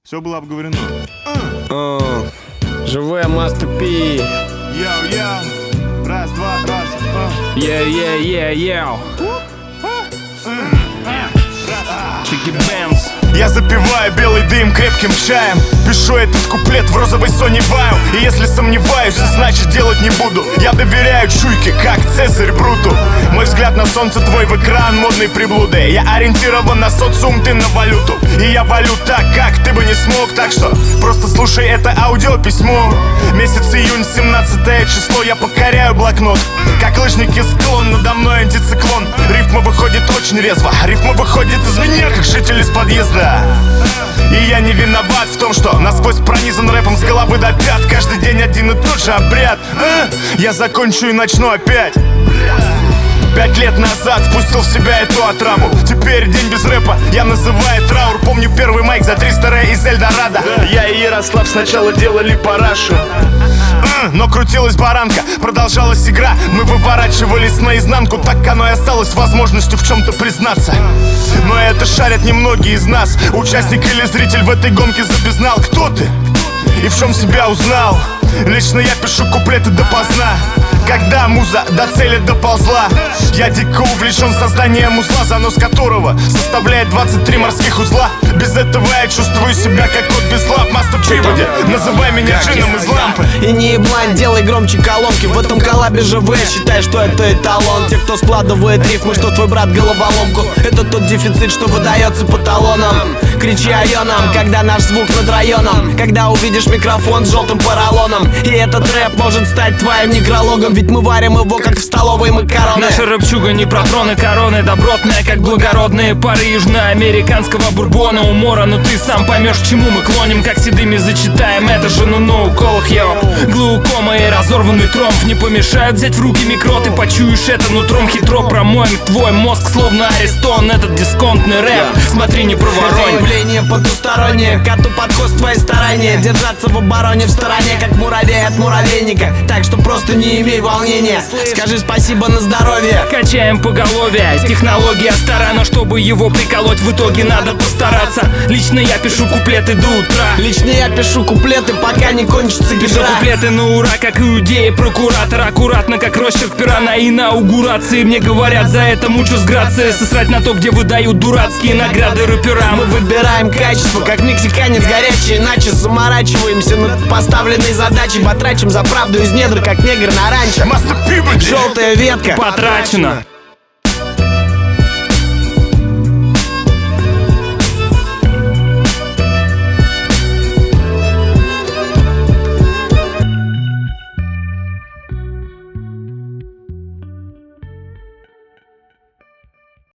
Все было обговорено. Живе Master P. Йоу-йоу. Раз, два, раз. Йоу. Чики Бенз. Я запиваю белый дым крепким чаем. Пишу этот куплет в розовой Sony Vaio. И если сомневаюсь, значит делать не буду. Я доверяю чуйке, как Цезарь Бруту. Мой взгляд на солнце, твой в экран модной приблуды. Я ориентирован на социум, ты на валюту. И я валю так, как ты бы не смог. Так что просто слушай это аудиописьмо. Месяц июнь, 17 число. Я покоряю блокнот, как лыжники склон. Надо мной антициклон. Рифма выходит очень резво. Рифма выходит из меня, как житель из подъезда. И я не виноват в том, что насквозь пронизан рэпом с головы до пят. Каждый день один и тот же обряд. Я закончу и начну опять. 5 лет назад впустил в себя эту отраву. Теперь день без рэпа, я называю траур. Помню первый майк за 300 ре из Эльдорадо. Я и Ярослав сначала делали парашу, но крутилась баранка, продолжалась игра. Мы выворачивались наизнанку, так оно и осталось возможностью в чем-то признаться. Но это шарят немногие из нас. Участник или зритель в этой гонке забезнал. Кто ты? И в чем себя узнал? Лично я пишу куплеты допоздна, когда муза до цели доползла. Я дико увлечен созданием узла, занос которого составляет 23 морских узла. Без этого я чувствую себя как кот без лап. Master P, называй меня джином из лампы. И не еблань, делай громче колонки. В этом коллабе живые, считай, что это эталон. Те, кто складывает рифмы, что твой брат головоломку. Это тот дефицит, что выдается по талонам. Кричи айоном, когда наш звук над районом. Когда увидишь микрофон с желтым поролоном. И этот рэп может стать твоим некрологом. Ведь мы варим его, как в столовой макароны. Наша рэпчуга не про троны, короны. Добротная, как благородные пары южноамериканского бурбона. Умора, но ты сам поймешь, к чему мы клоним. Как седыми зачитаем, это же на уколах, йо. Глаукома и разорванный тромб не помешают взять в руки микро. Ты почуешь это нутром хитро. Промоем твой мозг, словно арестон. Этот дисконтный рэп, смотри, не проворонь. Явление потустороннее, коту под хвост твои старания. Держаться в обороне в стороне, как муравей от муравейника. Так что просто не имей волнения. Скажи спасибо на здоровье. Качаем поголовье, технология стара, но чтобы его приколоть, в итоге надо постараться. Лично я пишу куплеты до утра. Лично я пишу куплеты, пока не кончится Пишу гидра. куплеты на ура, как иудеи, прокуратор. Аккуратно, как росчерк пера на инаугурации. Мне говорят, за это мучу с грацией. Сосрать на то, где выдают дурацкие награды рэперам. Мы выбираем качество, как мексиканец горячий. Иначе заморачиваемся над поставленной задачей. Потрачим за правду из недр, как негр на ранчо. Master P, Желтая ветка Потрачено.